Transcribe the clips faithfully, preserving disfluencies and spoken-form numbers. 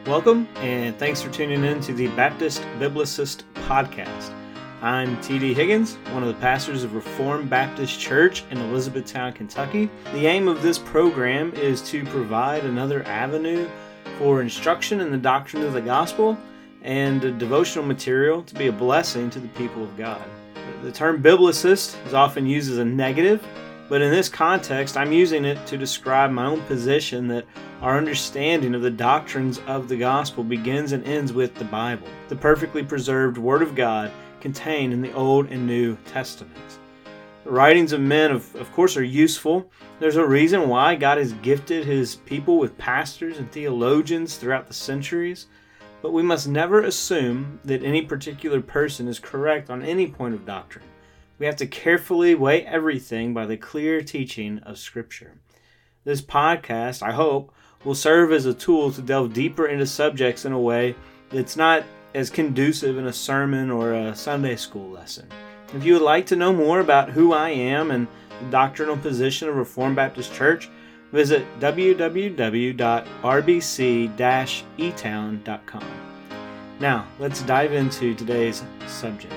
Welcome, and thanks for tuning in to the Baptist Biblicist Podcast. I'm T D Higgins, one of the pastors of Reformed Baptist Church in Elizabethtown, Kentucky. The aim of this program is to provide another avenue for instruction in the doctrine of the gospel and a devotional material to be a blessing to the people of God. The term biblicist is often used as a negative, but in this context, I'm using it to describe my own position that our understanding of the doctrines of the gospel begins and ends with the Bible, the perfectly preserved Word of God contained in the Old and New Testaments. The writings of men, of, of course, are useful. There's a reason why God has gifted His people with pastors and theologians throughout the centuries, but we must never assume that any particular person is correct on any point of doctrine. We have to carefully weigh everything by the clear teaching of Scripture. This podcast, I hope, will serve as a tool to delve deeper into subjects in a way that's not as conducive in a sermon or a Sunday school lesson. If you would like to know more about who I am and the doctrinal position of Reformed Baptist Church, visit w w w dot r b c dash e town dot com. Now, let's dive into today's subject.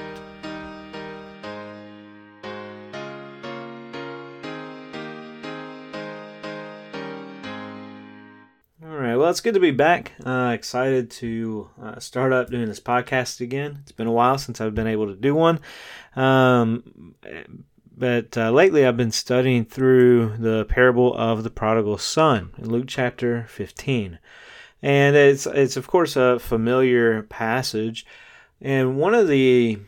Well, it's good to be back. Uh, excited to uh, start up doing this podcast again. It's been a while since I've been able to do one. Um, but uh, lately I've been studying through the parable of the prodigal son in Luke chapter fifteen. And it's, it's of course, a familiar passage. And one of the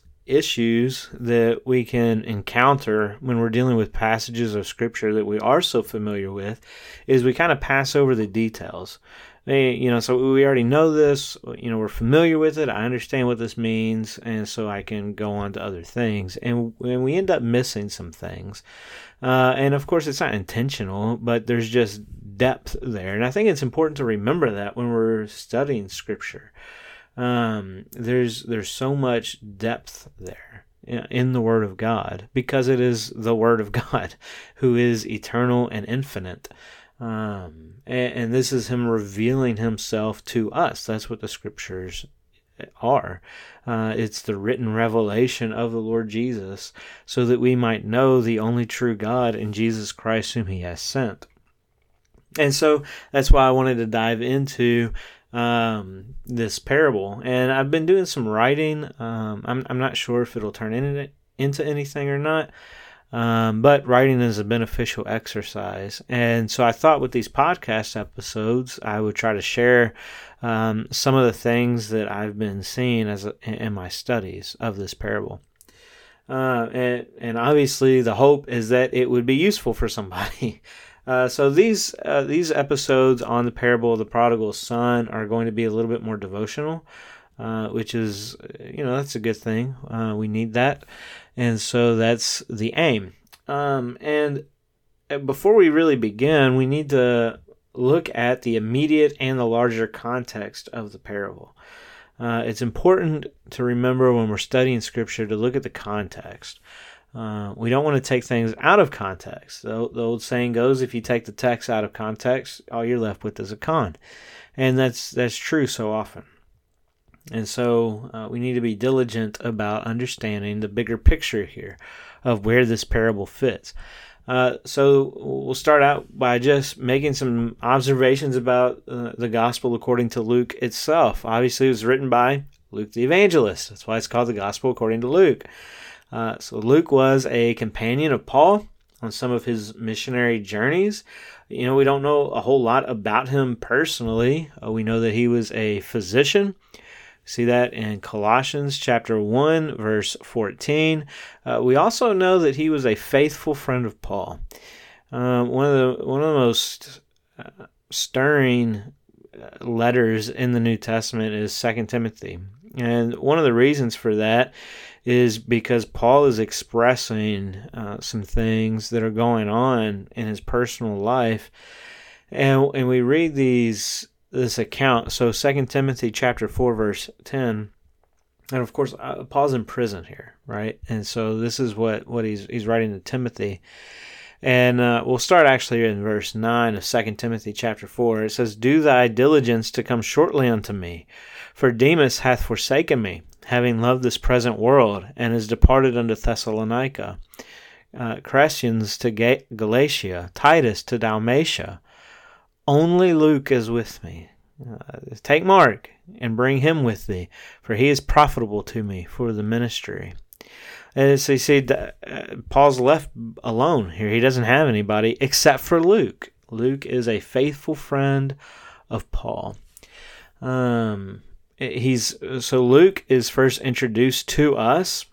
issues that we can encounter when we're dealing with passages of Scripture that we are so familiar with is we kind of pass over the details. They, you know, so we already know this, you know, we're familiar with it, I understand what this means, and so I can go on to other things. And, and we end up missing some things. Uh, and of course, it's not intentional, but there's just depth there. And I think it's important to remember that when we're studying Scripture. Um, there's there's so much depth there in the Word of God because it is the Word of God who is eternal and infinite. Um, and, and this is Him revealing Himself to us. That's what the Scriptures are. Uh, it's the written revelation of the Lord Jesus so that we might know the only true God in Jesus Christ whom He has sent. And so that's why I wanted to dive into Um, this parable, and I've been doing some writing. Um, I'm I'm not sure if it'll turn into into anything or not, um, but writing is a beneficial exercise, and so I thought with these podcast episodes, I would try to share um, some of the things that I've been seeing as a, in my studies of this parable. Uh, and and obviously, the hope is that it would be useful for somebody. Uh, so these uh, these episodes on the parable of the prodigal son are going to be a little bit more devotional, uh, which is, you know, that's a good thing. Uh, we need that. And so that's the aim. Um, and before we really begin, we need to look at the immediate and the larger context of the parable. Uh, it's important to remember when we're studying Scripture to look at the context. Uh, we don't want to take things out of context. The, the old saying goes, if you take the text out of context, all you're left with is a con. And that's that's true so often. And so uh, we need to be diligent about understanding the bigger picture here of where this parable fits. Uh, so we'll start out by just making some observations about uh, the gospel according to Luke itself. Obviously, it was written by Luke the evangelist. That's why it's called the gospel according to Luke. Uh, so Luke was a companion of Paul on some of his missionary journeys. You know, we don't know a whole lot about him personally. Uh, we know that he was a physician. We see that in Colossians chapter one, verse fourteen. Uh, we also know that he was a faithful friend of Paul. Um, one of the one of the most uh, stirring letters in the New Testament is Second Timothy. And one of the reasons for that is because Paul is expressing uh, some things that are going on in his personal life. And, and we read these this account. So Second Timothy chapter four, verse ten. And of course, uh, Paul's in prison here, right? And so this is what, what he's he's writing to Timothy. And uh, we'll start actually in verse nine of Second Timothy chapter four. It says, "Do thy diligence to come shortly unto me, for Demas hath forsaken me, having loved this present world, and is departed unto Thessalonica. Uh, Crescens to Ga- Galatia, Titus to Dalmatia. Only Luke is with me. Uh, take Mark, and bring him with thee, for he is profitable to me for the ministry." And so you see, uh, Paul's left alone here. He doesn't have anybody except for Luke. Luke is a faithful friend of Paul. Um, he's so Luke is first introduced to us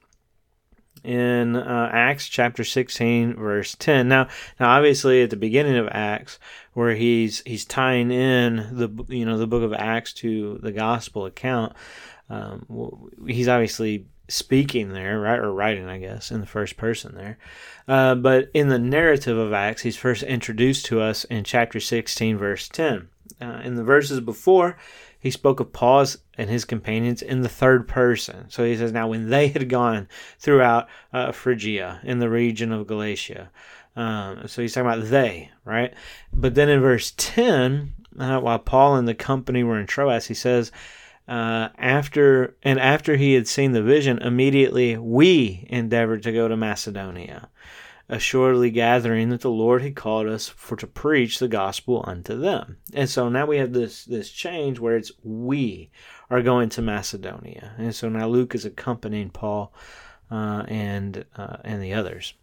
in uh, Acts chapter sixteen, verse ten. Now, now, obviously, at the beginning of Acts, where he's he's tying in the you know the book of Acts to the gospel account, um, he's obviously speaking there, right, or writing, I guess, in the first person there. Uh, but in the narrative of Acts, he's first introduced to us in chapter sixteen, verse ten. Uh, in the verses before, he spoke of Paul and his companions in the third person. So he says, now when they had gone throughout uh, Phrygia, in the region of Galatia. Um, so he's talking about they, right? But then in verse ten, uh, while Paul and the company were in Troas, he says, Uh, after and after he had seen the vision, immediately we endeavored to go to Macedonia, assuredly gathering that the Lord had called us for to preach the gospel unto them. And so now we have this this change where it's we are going to Macedonia, and so now Luke is accompanying Paul uh, and uh, and the others.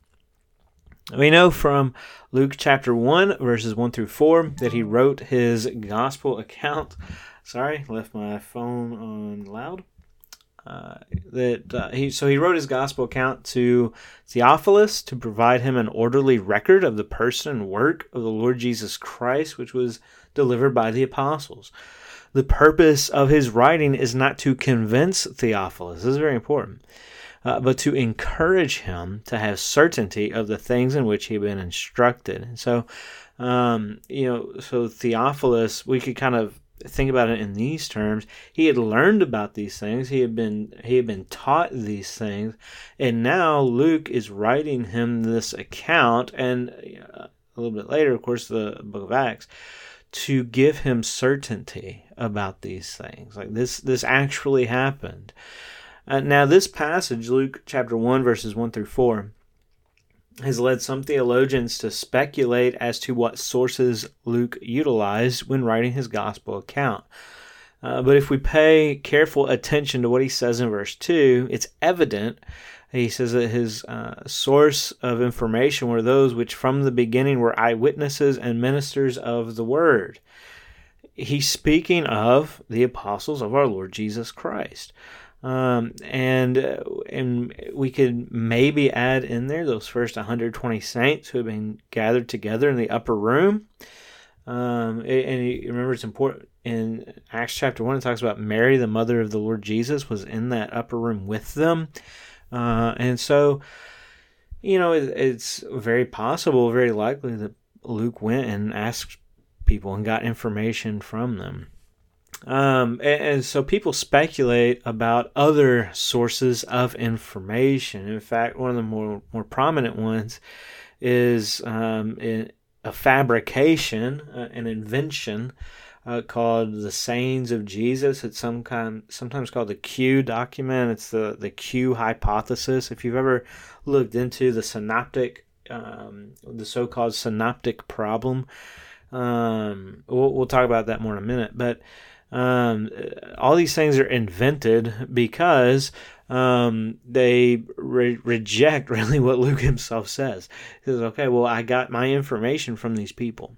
We know from Luke chapter one, verses one through four, that he wrote his gospel account. Sorry, left my phone on loud. Uh, that uh, he so he wrote his gospel account to Theophilus to provide him an orderly record of the person and work of the Lord Jesus Christ, which was delivered by the apostles. The purpose of his writing is not to convince Theophilus. This is very important. Uh, but to encourage him to have certainty of the things in which he had been instructed. And so, um, you know, so Theophilus, we could kind of think about it in these terms. He had learned about these things. He had been he had been taught these things, and now Luke is writing him this account, and uh, a little bit later, of course, the book of Acts, to give him certainty about these things. Like this, this actually happened. Uh, now, this passage, Luke chapter one, verses one through four, has led some theologians to speculate as to what sources Luke utilized when writing his gospel account. Uh, but if we pay careful attention to what he says in verse two, it's evident. He says that his uh, source of information were those which from the beginning were eyewitnesses and ministers of the word. He's speaking of the apostles of our Lord Jesus Christ. Um, and uh, and we could maybe add in there those first one hundred twenty saints who have been gathered together in the upper room. Um, and, and you remember, it's important in Acts chapter one, it talks about Mary, the mother of the Lord Jesus, was in that upper room with them. Uh, and so, you know, it, it's very possible, very likely that Luke went and asked people and got information from them. Um, and, and so people speculate about other sources of information. In fact, one of the more, more prominent ones is um, in a fabrication, uh, an invention uh, called the Sayings of Jesus. It's some kind, sometimes called the Q document. It's the, the Q hypothesis. If you've ever looked into the synoptic, um, the so-called synoptic problem, um, we'll, we'll talk about that more in a minute. But Um, all these things are invented because um, they re- reject really what Luke himself says. He says, okay, well, I got my information from these people.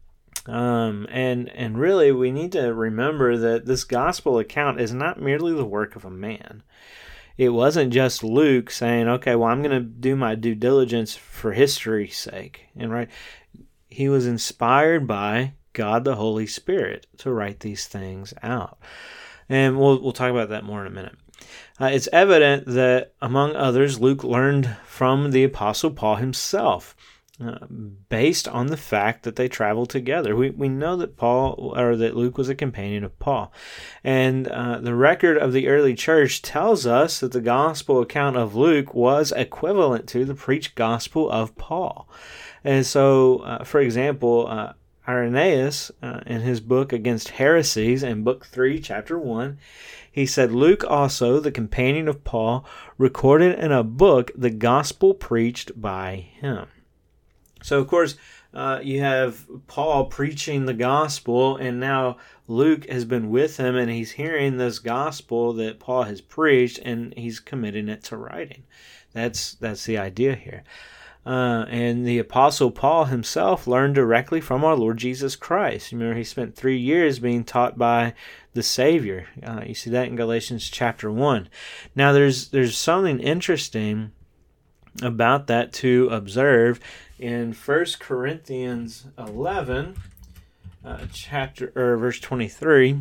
Um, and, and really, we need to remember that this gospel account is not merely the work of a man. It wasn't just Luke saying, okay, well, I'm going to do my due diligence for history's sake. And right, he was inspired by God the Holy Spirit to write these things out. And we'll we'll talk about that more in a minute. Uh, it's evident that, among others, Luke learned from the Apostle Paul himself, uh, based on the fact that they traveled together. We we know that Paul or that Luke was a companion of Paul, and uh, the record of the early church tells us that the gospel account of Luke was equivalent to the preached gospel of Paul. And so, uh, for example, uh, Irenaeus, uh, in his book Against Heresies, in Book three, Chapter one, he said, Luke also, the companion of Paul, recorded in a book the gospel preached by him. So, of course, uh, you have Paul preaching the gospel, and now Luke has been with him, and he's hearing this gospel that Paul has preached, and he's committing it to writing. That's that's the idea here. Uh, and the Apostle Paul himself learned directly from our Lord Jesus Christ. Remember, he spent three years being taught by the Savior. Uh, you see that in Galatians chapter one. Now, there's there's something interesting about that to observe in First Corinthians eleven, uh, chapter or verse twenty-three,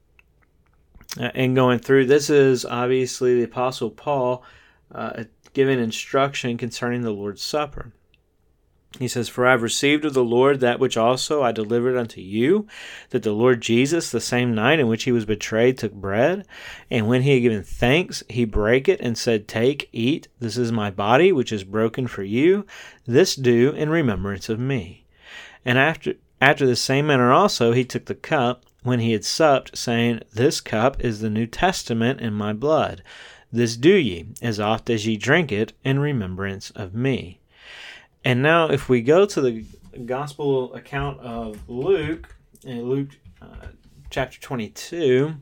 uh, and going through. This is obviously the Apostle Paul uh, giving instruction concerning the Lord's Supper. He says, For I have received of the Lord that which also I delivered unto you, that the Lord Jesus, the same night in which he was betrayed, took bread, and when he had given thanks, he brake it, and said, Take, eat, this is my body, which is broken for you. This do in remembrance of me. And after after the same manner also he took the cup, when he had supped, saying, This cup is the New Testament in my blood. This do ye, as oft as ye drink it, in remembrance of me. And now if we go to the gospel account of Luke, in Luke uh, chapter twenty-two,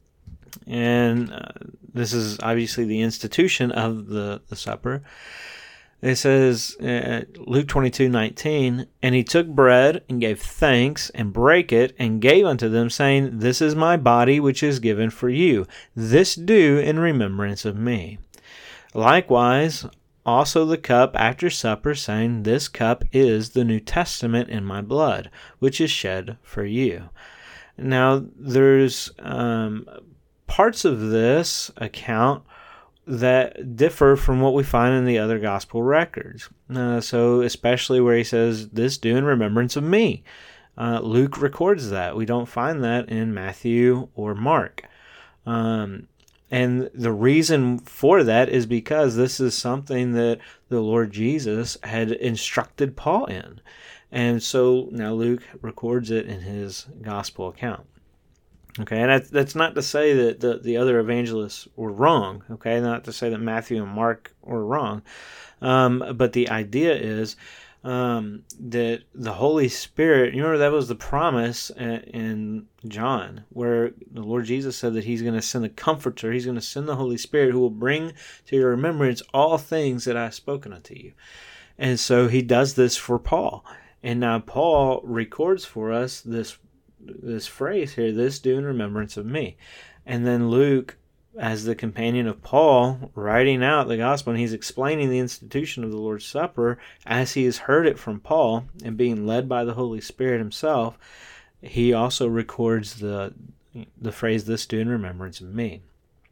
and uh, this is obviously the institution of the, the supper. It says, uh, Luke twenty-two nineteen, And he took bread, and gave thanks, and brake it, and gave unto them, saying, This is my body, which is given for you. This do in remembrance of me. Likewise, also the cup after supper, saying, This cup is the New Testament in my blood, which is shed for you. Now, there's um, parts of this account that differ from what we find in the other gospel records. Uh, so especially where he says, This do in remembrance of me. Uh, Luke records that. We don't find that in Matthew or Mark. Um, and the reason for that is because this is something that the Lord Jesus had instructed Paul in. And so now Luke records it in his gospel account. Okay, and that's, that's not to say that the, the other evangelists were wrong, okay, not to say that Matthew and Mark were wrong, um, but the idea is um, that the Holy Spirit, you remember that was the promise in John, where the Lord Jesus said that he's going to send the Comforter, he's going to send the Holy Spirit who will bring to your remembrance all things that I have spoken unto you. And so he does this for Paul, and now Paul records for us this this phrase here, this do in remembrance of me. And then Luke, as the companion of Paul, writing out the gospel, and he's explaining the institution of the Lord's Supper as he has heard it from Paul and being led by the Holy Spirit himself, he also records the the phrase, this do in remembrance of me.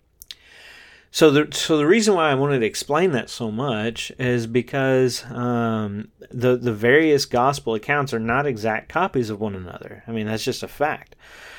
So the so the reason why I wanted to explain that so much is because um, the the various gospel accounts are not exact copies of one another. I mean, that's just a fact.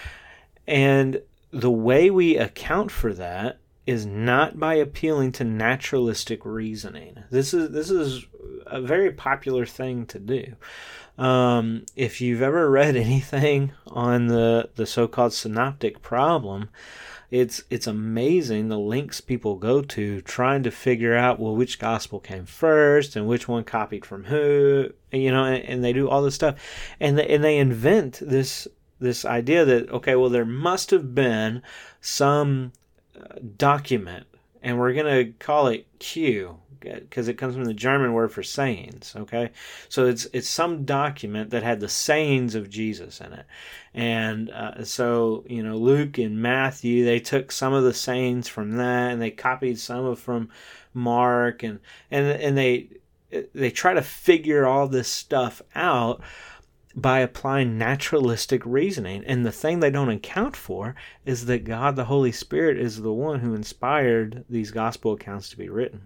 And the way we account for that is not by appealing to naturalistic reasoning. This is this is a very popular thing to do. Um, if you've ever read anything on the the so-called synoptic problem, It's it's amazing the links people go to trying to figure out, well, which gospel came first and which one copied from who, you know, and, and they do all this stuff. And they, and they invent this this idea that, okay, well, there must have been some uh, document, and we're going to call it Q, because it comes from the German word for sayings, okay? So it's it's some document that had the sayings of Jesus in it. And uh, so, you know, Luke and Matthew, they took some of the sayings from that, and they copied some of from Mark, and and and they they try to figure all this stuff out by applying naturalistic reasoning. And the thing they don't account for is that God, the Holy Spirit, is the one who inspired these gospel accounts to be written.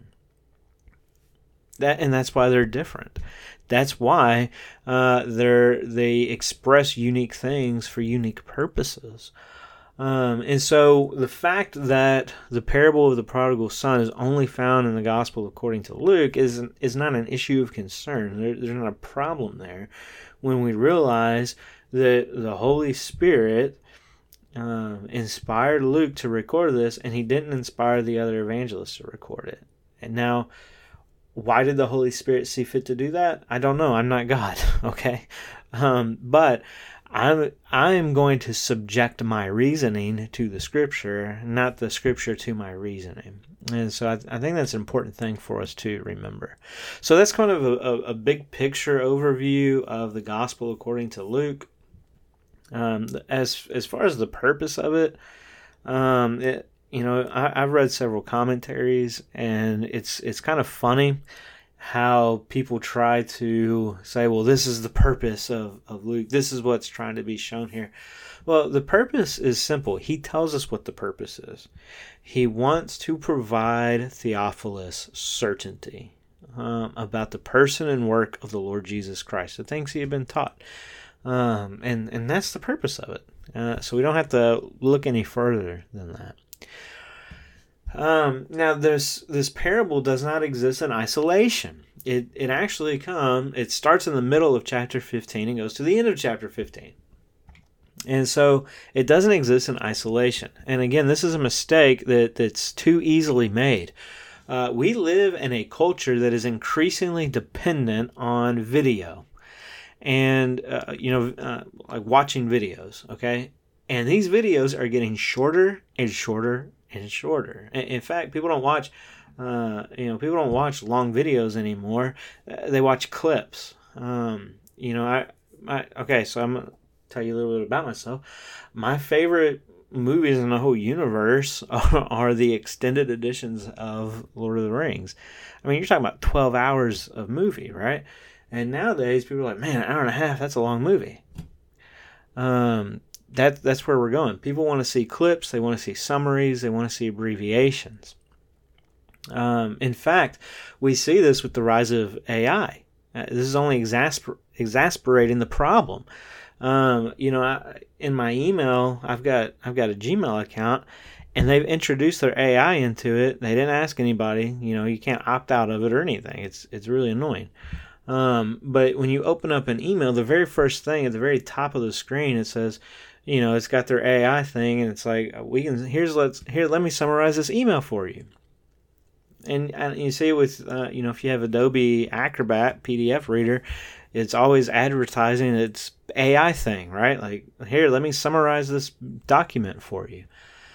That and that's why they're different. That's why uh, they're they express unique things for unique purposes. Um, and so the fact that the parable of the prodigal son is only found in the gospel according to Luke is, is not an issue of concern. There, there's not a problem there when we realize that the Holy Spirit uh, inspired Luke to record this, and he didn't inspire the other evangelists to record it. And now, why did the Holy Spirit see fit to do that? I don't know. I'm not God, okay? Um, but I'm I'm going to subject my reasoning to the Scripture, not the Scripture to my reasoning. And so I, I think that's an important thing for us to remember. So that's kind of a, a, a big picture overview of the Gospel according to Luke. Um, as as far as the purpose of it, um, it you know I, I've read several commentaries, and it's it's kind of funny how people try to say, well, this is the purpose of, of Luke. This is what's trying to be shown here. Well, the purpose is simple. He tells us what the purpose is. He wants to provide Theophilus certainty um, about the person and work of the Lord Jesus Christ, the things he had been taught. Um, and, and that's the purpose of it. Uh, so we don't have to look any further than that. Um, now, this this parable does not exist in isolation. It it actually come. It starts in the middle of chapter fifteen and goes to the end of chapter fifteen. And so it doesn't exist in isolation. And again, this is a mistake that, that's too easily made. Uh, we live in a culture that is increasingly dependent on video. And, uh, you know, uh, like watching videos, okay? And these videos are getting shorter and shorter and shorter. In fact, people don't watch, uh, you know, people don't watch long videos anymore. Uh, they watch clips. Um, you know, I, I, okay, so I'm going to tell you a little bit about myself. My favorite movies in the whole universe are, are the extended editions of Lord of the Rings. I mean, you're talking about twelve hours of movie, right? And nowadays, people are like, man, an hour and a half, that's a long movie. Um, that that's where we're going. People want to see clips, they want to see summaries, they want to see abbreviations. Um, in fact, we see this with the rise of A I. Uh, this is only exasper- exasperating the problem. Um, you know, I, in my email, I've got I've got a Gmail account, and they've introduced their A I into it. They didn't ask anybody. You know, you can't opt out of it or anything. It's it's really annoying. Um, but when you open up an email, the very first thing at the very top of the screen, it says, you know, it's got their A I thing, and it's like, we can here's let's here let me summarize this email for you. And, and you see with uh, you know, if you have Adobe Acrobat P D F reader, it's always advertising its A I thing, right? Like, here, let me summarize this document for you.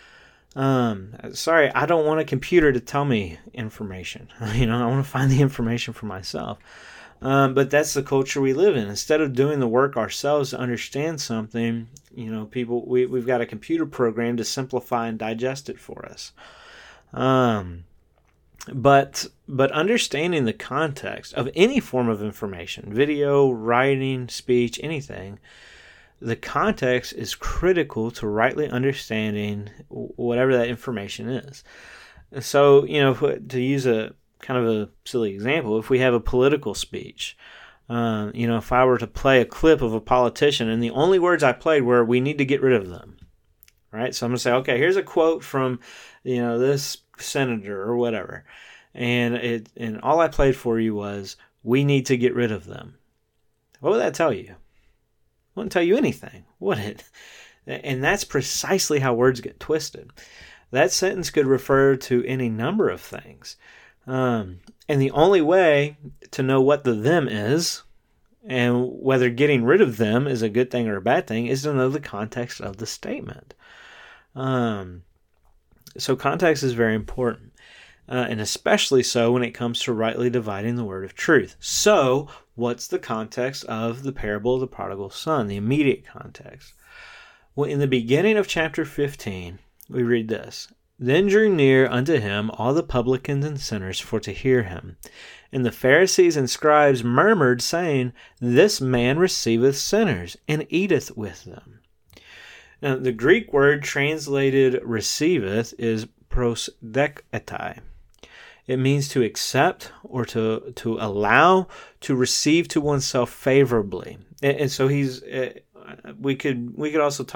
Um, sorry, I don't want a computer to tell me information. You know, I want to find the information for myself. Um, but that's the culture we live in. Instead of doing the work ourselves to understand something, you know, people we we've got a computer program to simplify and digest it for us. Um, but but understanding the context of any form of information, video, writing, speech, anything, the context is critical to rightly understanding whatever that information is. So, you know, to use a kind of a silly example, if we have a political speech, uh, you know, if I were to play a clip of a politician and the only words I played were, we need to get rid of them, right? So I'm going to say, okay, here's a quote from, you know, this senator or whatever. And it and all I played for you was, we need to get rid of them. What would that tell you? It wouldn't tell you anything, would it? And that's precisely how words get twisted. That sentence could refer to any number of things. Um, and the only way to know what the them is and whether getting rid of them is a good thing or a bad thing is to know the context of the statement. Um, so context is very important, uh, and especially so when it comes to rightly dividing the word of truth. So what's the context of the parable of the prodigal son, the immediate context? Well, in the beginning of chapter fifteen, we read this. Then drew near unto him all the publicans and sinners for to hear him. And the Pharisees and scribes murmured, saying, This man receiveth sinners, and eateth with them. Now, the Greek word translated receiveth is prosdeketai. It means to accept or to, to allow, to receive to oneself favorably. And, and so he's, uh, we could we could also talk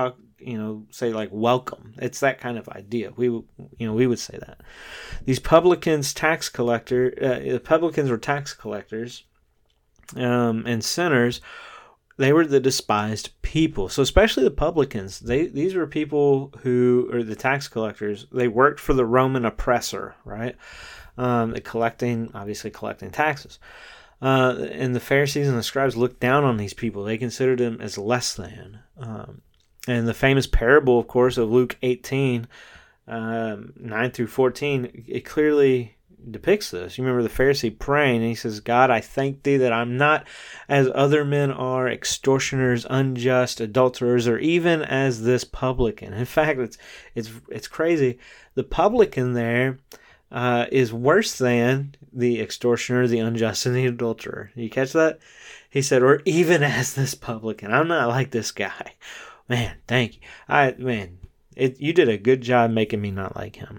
you know, say like welcome. It's that kind of idea. We, you know, we would say that. These publicans, tax collector, uh, publicans were tax collectors, um, and sinners. They were the despised people. So especially the publicans, they these were people who, or the tax collectors, they worked for the Roman oppressor, right? Um, collecting, obviously collecting taxes. Uh, and the Pharisees and the scribes looked down on these people. They considered them as less than. Um, and the famous parable, of course, of Luke eighteen, um, nine through fourteen, it clearly depicts this. You remember the Pharisee praying, and he says, God, I thank thee that I'm not as other men are, extortioners, unjust, adulterers, or even as this publican. In fact, it's it's it's crazy. The publican there uh, is worse than the extortioner, the unjust, and the adulterer. You catch that? He said, or even as this publican. I'm not like this guy. Man, thank you. I man, it, you did a good job making me not like him.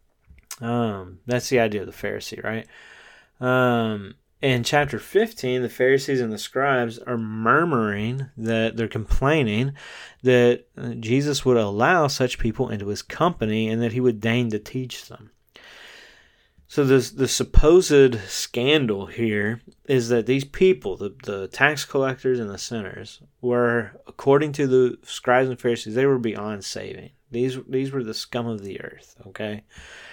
Um, that's the idea of the Pharisee, right? Um, in chapter fifteen, the Pharisees and the scribes are murmuring, that they're complaining that Jesus would allow such people into his company and that he would deign to teach them. So this, the supposed scandal here is that these people, the, the tax collectors and the sinners, were, according to the scribes and Pharisees, they were beyond saving. These, these were the scum of the earth, okay?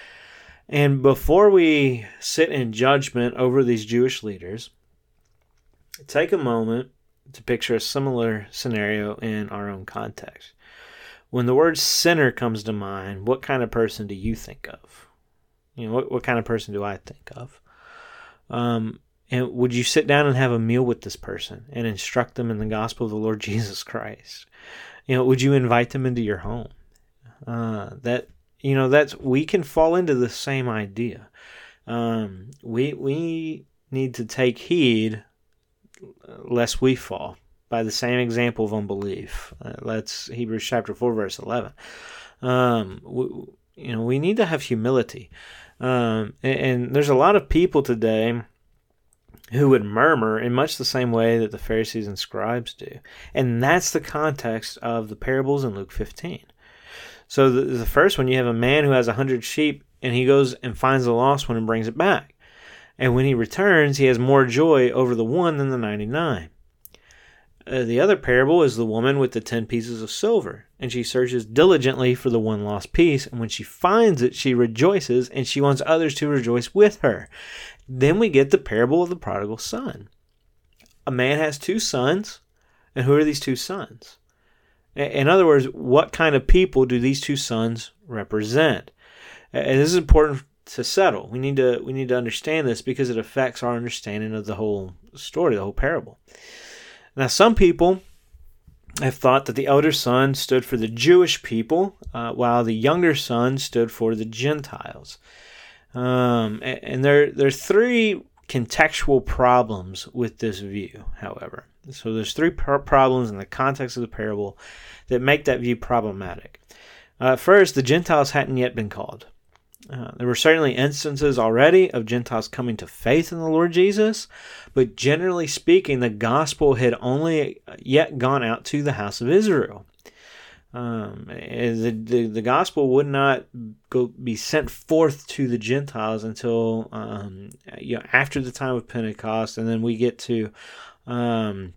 And before we sit in judgment over these Jewish leaders, take a moment to picture a similar scenario in our own context. When the word sinner comes to mind, what kind of person do you think of? You know, what, what kind of person do I think of? Um, and would you sit down and have a meal with this person and instruct them in the gospel of the Lord Jesus Christ? You know, would you invite them into your home? Uh, that... You know, that's we can fall into the same idea. Um, we we need to take heed lest we fall by the same example of unbelief. Uh, that's Hebrews chapter four, verse eleven. Um, we, you know, we need to have humility. Um, and, and there's a lot of people today who would murmur in much the same way that the Pharisees and scribes do. And that's the context of the parables in Luke fifteen. So the, the first one, you have a man who has a hundred sheep, and he goes and finds the lost one and brings it back. And when he returns, he has more joy over the one than the ninety-nine. Uh, the other parable is the woman with the ten pieces of silver, and she searches diligently for the one lost piece, and when she finds it, she rejoices, and she wants others to rejoice with her. Then we get the parable of the prodigal son. A man has two sons, and who are these two sons? In other words, what kind of people do these two sons represent? And this is important to settle. We need to we need to understand this because it affects our understanding of the whole story, the whole parable. Now, some people have thought that the elder son stood for the Jewish people, uh, while the younger son stood for the Gentiles. Um, and there there are three contextual problems with this view, however. So there's three par- problems in the context of the parable that make that view problematic. Uh, first, the Gentiles hadn't yet been called. Uh, there were certainly instances already of Gentiles coming to faith in the Lord Jesus, but generally speaking, the gospel had only yet gone out to the house of Israel. Um, the, the the gospel would not go be sent forth to the Gentiles until um, you know, after the time of Pentecost, and then we get to um,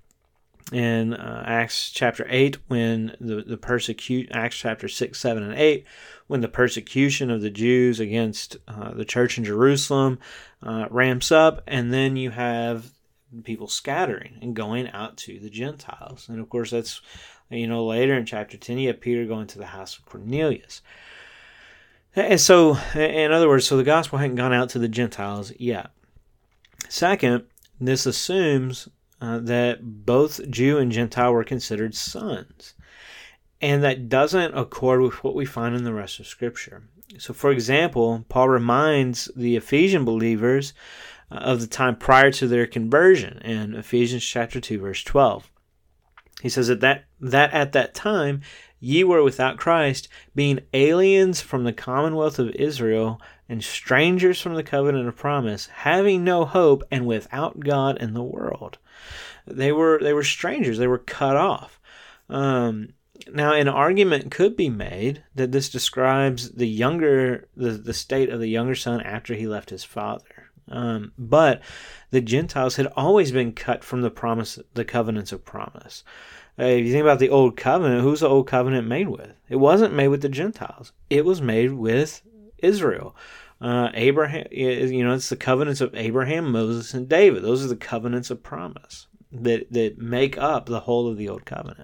in uh, Acts chapter eight when the the persecute Acts chapter six, seven, and eight when the persecution of the Jews against uh, the church in Jerusalem uh, ramps up, and then you have people scattering and going out to the Gentiles, and of course that's. You know, later in chapter ten, you have Peter going to the house of Cornelius. And so, in other words, so the gospel hadn't gone out to the Gentiles yet. Second, this assumes uh, that both Jew and Gentile were considered sons. And that doesn't accord with what we find in the rest of Scripture. So, for example, Paul reminds the Ephesian believers uh, of the time prior to their conversion in Ephesians chapter two, verse twelve. He says that, that that at that time ye were without Christ, being aliens from the commonwealth of Israel and strangers from the covenant of promise, having no hope and without God in the world. They were they were strangers. They were cut off. Um, Now, an argument could be made that this describes the younger, the, the state of the younger son after he left his father. Um, but the Gentiles had always been cut from the promise, the covenants of promise. Uh, if you think about the old covenant, who's the old covenant made with? It wasn't made with the Gentiles. It was made with Israel. Uh, Abraham, you know, it's the covenants of Abraham, Moses, and David. Those are the covenants of promise that that make up the whole of the old covenant.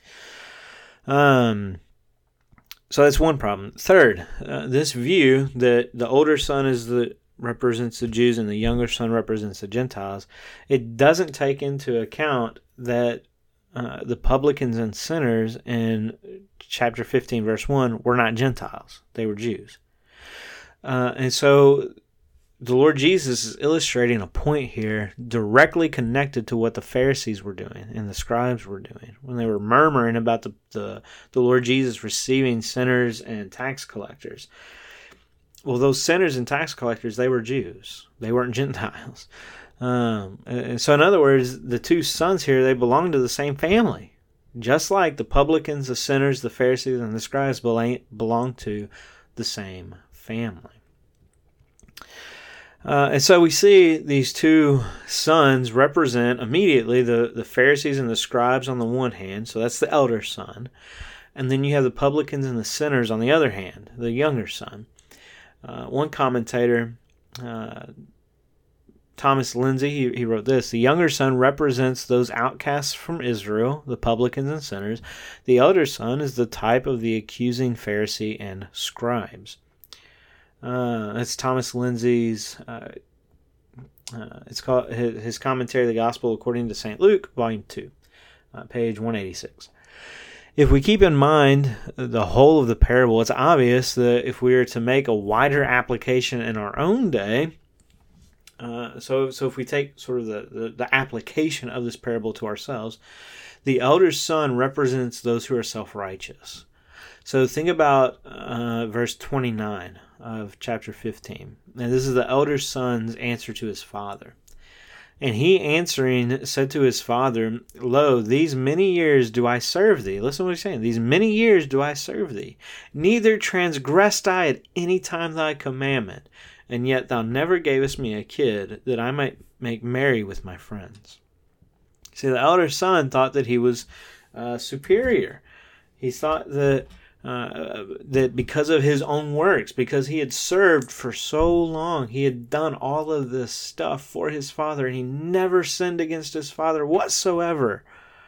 Um, so that's one problem. Third, uh, this view that the older son is the represents the Jews and the younger son represents the Gentiles, it doesn't take into account that uh, the publicans and sinners in chapter fifteen, verse one, were not Gentiles. They were Jews. Uh, and so the Lord Jesus is illustrating a point here directly connected to what the Pharisees were doing and the scribes were doing when they were murmuring about the, the, the Lord Jesus receiving sinners and tax collectors. Well, those sinners and tax collectors, they were Jews. They weren't Gentiles. Um, and so in other words, the two sons here, they belong to the same family. Just like the publicans, the sinners, the Pharisees, and the scribes belong to the same family. Uh, and so we see these two sons represent immediately the, the Pharisees and the scribes on the one hand, so that's the elder son. And then you have the publicans and the sinners on the other hand, the younger son. Uh, one commentator, uh, Thomas Lindsay, he, he wrote this: the younger son represents those outcasts from Israel, the publicans and sinners. The elder son is the type of the accusing Pharisee and scribes. Uh, that's Thomas Lindsay's, uh, uh, it's called his, his commentary, The Gospel According to Saint Luke, Volume two, uh, page one eighty-six. If we keep in mind the whole of the parable, it's obvious that if we are to make a wider application in our own day, uh, so so if we take sort of the, the, the application of this parable to ourselves, the elder son represents those who are self-righteous. So think about uh, verse twenty-nine of chapter fifteen. And this is the elder son's answer to his father. And he answering said to his father, Lo, these many years do I serve thee. Listen to what he's saying. These many years do I serve thee. Neither transgressed I at any time thy commandment. And yet thou never gavest me a kid, that I might make merry with my friends. See, the elder son thought that he was uh, superior. He thought that Uh, that because of his own works, because he had served for so long, he had done all of this stuff for his father, and he never sinned against his father whatsoever.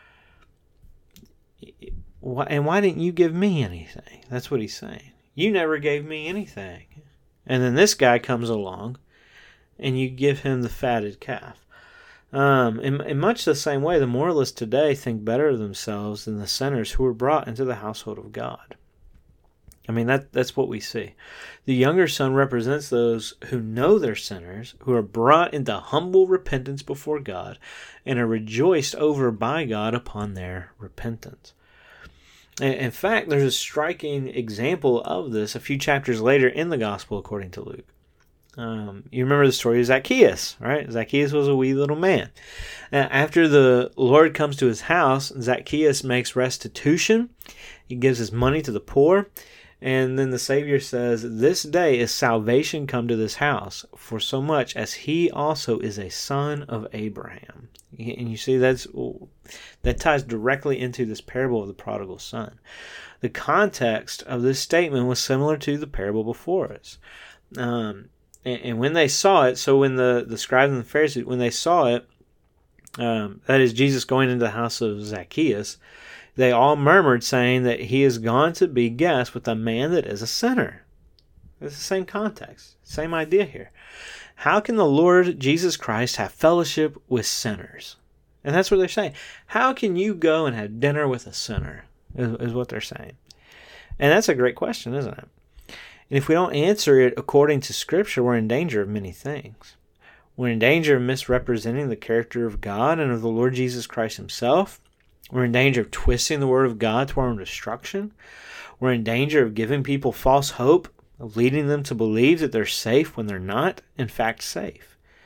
And why didn't you give me anything? That's what he's saying. You never gave me anything. And then this guy comes along, and you give him the fatted calf. Um, in, in much the same way, the moralists today think better of themselves than the sinners who were brought into the household of God. I mean, that that's what we see. The younger son represents those who know they're sinners, who are brought into humble repentance before God, and are rejoiced over by God upon their repentance. In fact, there's a striking example of this a few chapters later in the Gospel according to Luke. Um, you remember the story of Zacchaeus, right? Zacchaeus was a wee little man. Uh, after the Lord comes to his house, Zacchaeus makes restitution. He gives his money to the poor. And then the Savior says, This day is salvation come to this house, for so much as he also is a son of Abraham. And you see, that's that ties directly into this parable of the prodigal son. The context of this statement was similar to the parable before us. Um, and, and when they saw it, so when the, the scribes and the Pharisees, when they saw it, um, that is Jesus going into the house of Zacchaeus, they all murmured, saying that he is gone to be guest with a man that is a sinner. It's the same context, same idea here. How can the Lord Jesus Christ have fellowship with sinners? And that's what they're saying. How can you go and have dinner with a sinner, is, is what they're saying. And that's a great question, isn't it? And if we don't answer it according to Scripture, we're in danger of many things. We're in danger of misrepresenting the character of God and of the Lord Jesus Christ himself. We're in danger of twisting the Word of God to our own destruction. We're in danger of giving people false hope, of leading them to believe that they're safe when they're not, in fact, safe.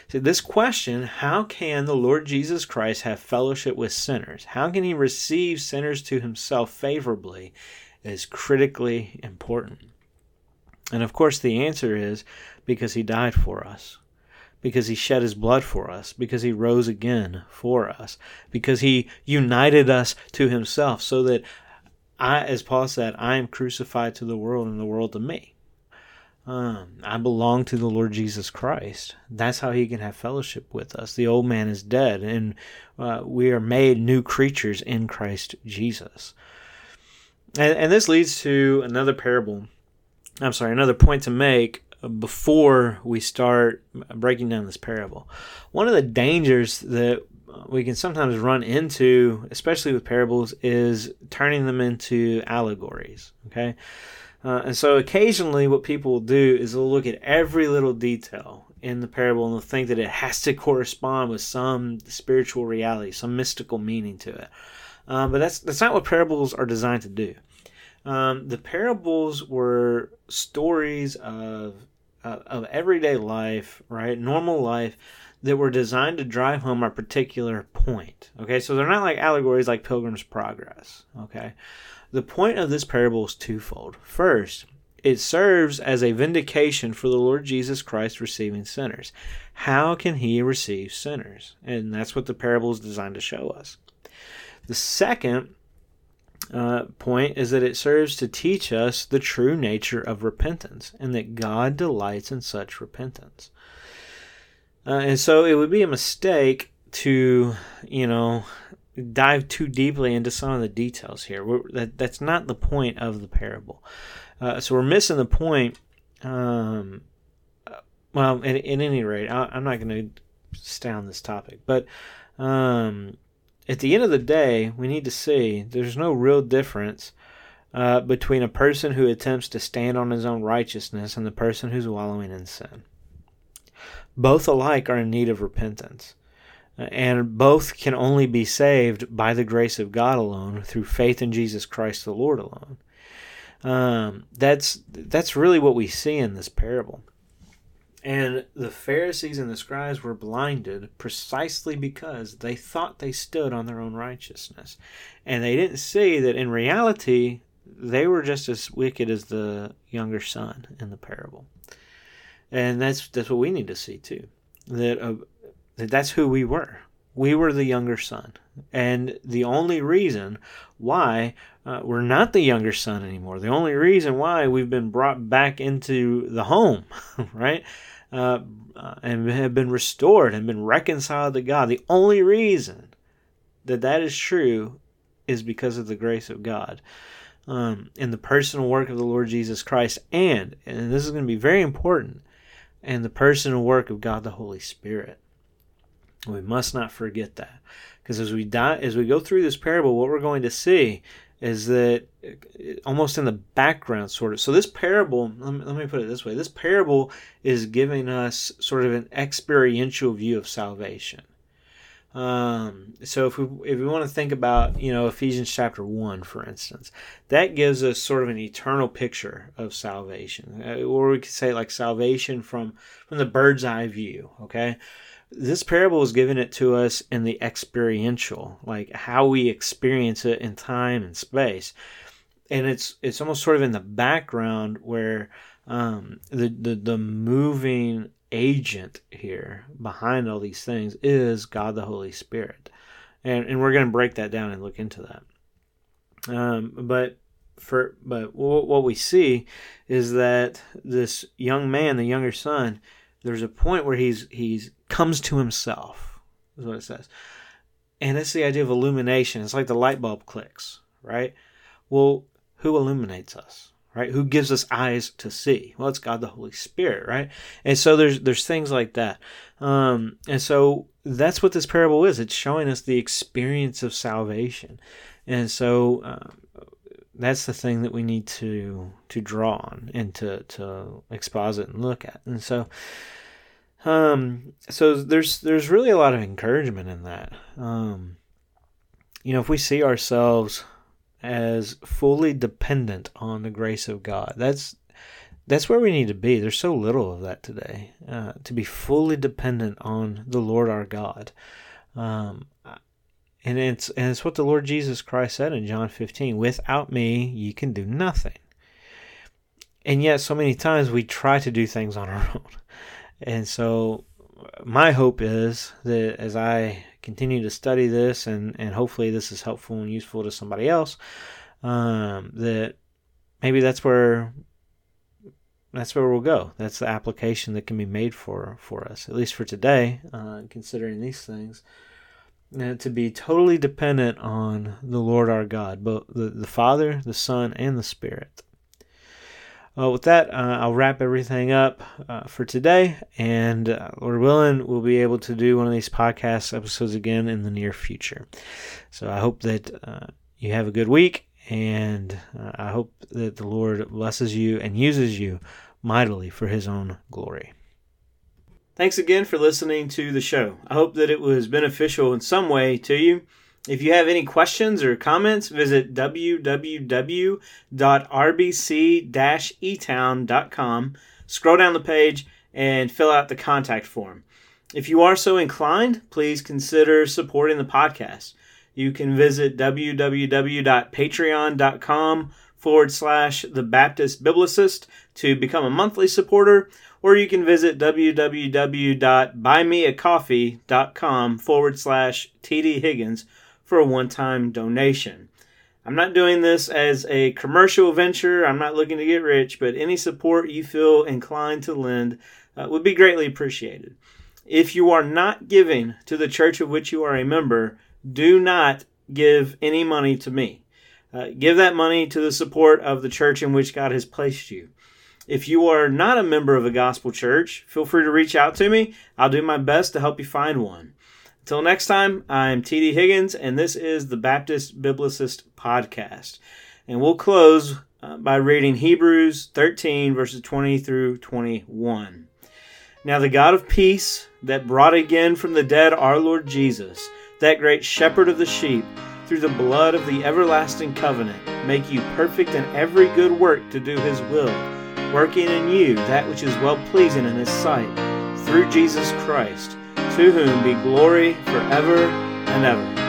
So this question, how can the Lord Jesus Christ have fellowship with sinners? How can he receive sinners to himself favorably, is critically important. And of course the answer is because he died for us, because he shed his blood for us, because he rose again for us, because he united us to himself, so that I, as Paul said, I am crucified to the world and the world to me. Um, I belong to the Lord Jesus Christ. That's how he can have fellowship with us. The old man is dead, and uh, we are made new creatures in Christ Jesus. And, and this leads to another parable. I'm sorry, another point to make before we start breaking down this parable. One of the dangers that we can sometimes run into, especially with parables, is turning them into allegories. Okay, uh, and so occasionally what people will do is they'll look at every little detail in the parable and they'll think that it has to correspond with some spiritual reality, some mystical meaning to it. Um, but that's that's not what parables are designed to do. Um, the parables were stories of uh, of everyday life, right, normal life, that were designed to drive home a particular point. Okay, so they're not like allegories like Pilgrim's Progress. Okay, the point of this parable is twofold. First, it serves as a vindication for the Lord Jesus Christ receiving sinners. How can he receive sinners? And that's what the parable is designed to show us. The second uh, point is that it serves to teach us the true nature of repentance, and that God delights in such repentance. Uh, and so it would be a mistake to, you know, dive too deeply into some of the details here. We're, that that's not the point of the parable. Uh, so we're missing the point. Um, well, at, at any rate, I, I'm not going to stay on this topic, but um, at the end of the day, we need to see there's no real difference uh, between a person who attempts to stand on his own righteousness and the person who's wallowing in sin. Both alike are in need of repentance, and both can only be saved by the grace of God alone, through faith in Jesus Christ the Lord alone. Um, that's that's really what we see in this parable. And the Pharisees and the scribes were blinded precisely because they thought they stood on their own righteousness. And they didn't see that in reality, they were just as wicked as the younger son in the parable. And that's that's what we need to see too. That, uh, that that's who we were. We were the younger son. And the only reason why uh, we're not the younger son anymore, the only reason why we've been brought back into the home, right? Uh, uh, and have been restored and been reconciled to God. The only reason that that is true is because of the grace of God um, in the personal work of the Lord Jesus Christ, and, and this is going to be very important, and the personal work of God the Holy Spirit. We must not forget that, because as we die, as we go through this parable, what we're going to see is that almost in the background, sort of. So this parable, let me, let me put it this way: this parable is giving us sort of an experiential view of salvation. Um, so if we if we want to think about, you know, Ephesians chapter one, for instance, that gives us sort of an eternal picture of salvation, or we could say like salvation from from the bird's eye view. Okay. This parable is giving it to us in the experiential, like how we experience it in time and space. And it's it's almost sort of in the background where um, the, the, the moving agent here behind all these things is God the Holy Spirit. And and we're going to break that down and look into that. Um, but for but what we see is that this young man, the younger son, there's a point where he's he's comes to himself, is what it says. And it's the idea of illumination. It's like the light bulb clicks, right? Well, who illuminates us, right? Who gives us eyes to see? Well, it's God the Holy Spirit, right? And so there's there's things like that. Um, and so that's what this parable is. It's showing us the experience of salvation. And so uh, that's the thing that we need to to draw on and to, to exposit and look at. And so Um, so there's there's really a lot of encouragement in that. Um, you know, if we see ourselves as fully dependent on the grace of God, that's that's where we need to be. There's so little of that today, uh, to be fully dependent on the Lord our God. Um, and it's and it's what the Lord Jesus Christ said in John fifteen, without me, you can do nothing. And yet so many times we try to do things on our own. And so my hope is that as I continue to study this, and, and hopefully this is helpful and useful to somebody else, um, that maybe that's where that's where we'll go. That's the application that can be made for, for us, at least for today, uh, considering these things. Uh, to be totally dependent on the Lord our God, both the, the Father, the Son, and the Spirit. Well, with that, uh, I'll wrap everything up uh, for today, and uh, Lord willing, we'll be able to do one of these podcast episodes again in the near future. So I hope that uh, you have a good week, and uh, I hope that the Lord blesses you and uses you mightily for His own glory. Thanks again for listening to the show. I hope that it was beneficial in some way to you. If you have any questions or comments, visit w w w dot r b c dash e town dot com, scroll down the page, and fill out the contact form. If you are so inclined, please consider supporting the podcast. You can visit w w w dot patreon dot com forward slash the Baptist Biblicist to become a monthly supporter, or you can visit w w w dot buy me a coffee dot com forward slash T D Higgins for a one-time donation. I'm not doing this as a commercial venture. I'm not looking to get rich, but any support you feel inclined to lend uh, would be greatly appreciated. If you are not giving to the church of which you are a member, do not give any money to me. Uh, give that money to the support of the church in which God has placed you. If you are not a member of a gospel church, feel free to reach out to me. I'll do my best to help you find one. Until next time, I'm T D Higgins, and this is the Baptist Biblicist Podcast. And we'll close uh, by reading Hebrews thirteen, verses twenty through twenty-one. Now the God of peace, that brought again from the dead our Lord Jesus, that great shepherd of the sheep, through the blood of the everlasting covenant, make you perfect in every good work to do His will, working in you that which is well-pleasing in His sight, through Jesus Christ, to whom be glory forever and ever.